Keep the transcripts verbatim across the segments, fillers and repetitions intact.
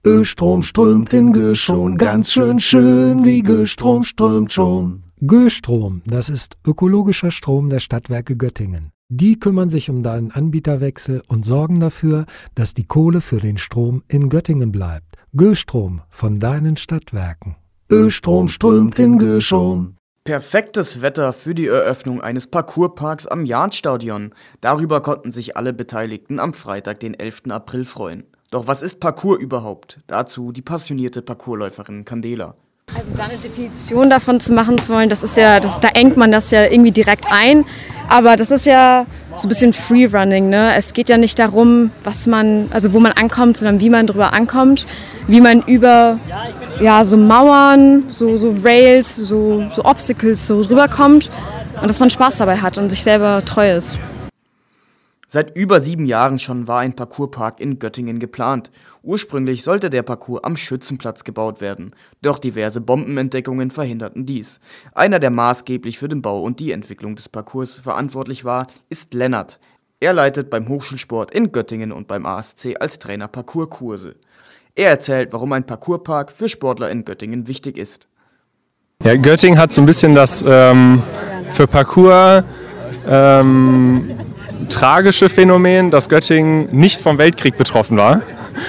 Östrom strömt in Göschon, ganz schön schön, wie Göstrom strömt schon. Göstrom, das ist ökologischer Strom der Stadtwerke Göttingen. Die kümmern sich um deinen Anbieterwechsel und sorgen dafür, dass die Kohle für den Strom in Göttingen bleibt. Göstrom von deinen Stadtwerken. Östrom strömt in Göschon. Perfektes Wetter für die Eröffnung eines Parkourparks am Jahnstadion. Darüber konnten sich alle Beteiligten am Freitag, den elften April, freuen. Doch was ist Parkour überhaupt? Dazu die passionierte Parkourläuferin Candela. Also da eine Definition davon zu machen zu wollen, das ist ja, das, da engt man das ja irgendwie direkt ein. Aber das ist ja so ein bisschen Freerunning, ne? Es geht ja nicht darum, was man, also wo man ankommt, sondern wie man drüber ankommt, wie man über ja, so Mauern, so, so Rails, so, so Obstacles so rüberkommt und dass man Spaß dabei hat und sich selber treu ist. Seit über sieben Jahren schon war ein Parkourpark in Göttingen geplant. Ursprünglich sollte der Parkour am Schützenplatz gebaut werden, doch diverse Bombenentdeckungen verhinderten dies. Einer, der maßgeblich für den Bau und die Entwicklung des Parkours verantwortlich war, ist Lennart. Er leitet beim Hochschulsport in Göttingen und beim A S C als Trainer Parkourkurse. Er erzählt, warum ein Parkourpark für Sportler in Göttingen wichtig ist. Ja, Göttingen hat so ein bisschen das ähm, für Parkour ähm, tragische Phänomen, dass Göttingen nicht vom Weltkrieg betroffen war.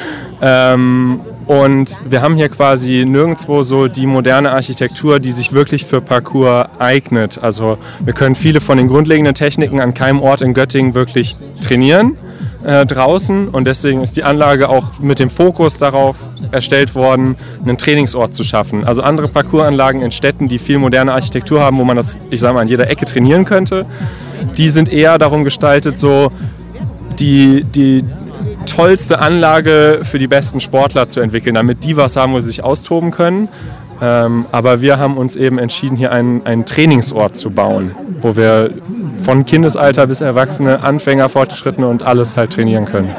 Ähm, und wir haben hier quasi nirgendwo so die moderne Architektur, die sich wirklich für Parkour eignet. Also wir können viele von den grundlegenden Techniken an keinem Ort in Göttingen wirklich trainieren äh, draußen. Und deswegen ist die Anlage auch mit dem Fokus darauf erstellt worden, einen Trainingsort zu schaffen. Also andere Parkouranlagen in Städten, die viel moderne Architektur haben, wo man das, ich sage mal, an jeder Ecke trainieren könnte, die sind eher darum gestaltet, so die, die tollste Anlage für die besten Sportler zu entwickeln, damit die was haben, wo sie sich austoben können. Ähm, aber wir haben uns eben entschieden, hier einen, einen Trainingsort zu bauen, wo wir von Kindesalter bis Erwachsene, Anfänger, Fortgeschrittene und alles halt trainieren können.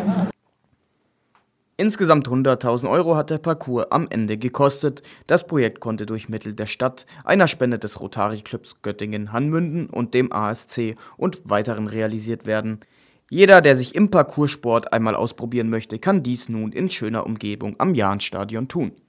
Insgesamt hunderttausend Euro hat der Parkour am Ende gekostet. Das Projekt konnte durch Mittel der Stadt, einer Spende des Rotary Clubs Göttingen-Hanmünden und dem A S C und weiteren realisiert werden. Jeder, der sich im Parkoursport einmal ausprobieren möchte, kann dies nun in schöner Umgebung am Jahnstadion tun.